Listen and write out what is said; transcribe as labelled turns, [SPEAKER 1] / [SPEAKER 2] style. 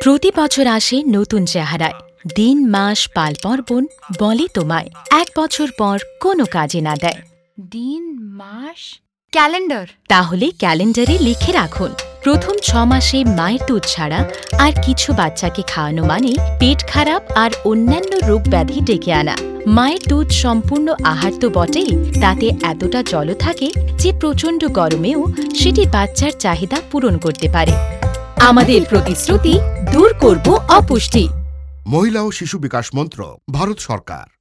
[SPEAKER 1] প্রতি বছর আসে নতুন চেহারায়, দিন মাস পাল পার্বণ বলে তোমায়, এক বছর পর কোনো কাজে না দেয়।
[SPEAKER 2] দিন মাস ক্যালেন্ডার।
[SPEAKER 1] তাহলে ক্যালেন্ডারে লিখে রাখুন, প্রথম 6 মাসে মায়ের দুধ ছাড়া আর কিছু বাচ্চাকে খাওয়ানো মানে পেট খারাপ আর অন্যান্য রোগ ব্যাধি ডেকে আনা। মায়ের দুধ সম্পূর্ণ আহার তো বটেই, তাতে এতটা জলও থাকে যে প্রচণ্ড গরমেও সেটি বাচ্চার চাহিদা পূরণ করতে পারে। আমাদের প্রতিশ্রুতি, দূর করব অপুষ্টি।
[SPEAKER 3] মহিলা ও শিশু বিকাশ মন্ত্রক, ভারত সরকার।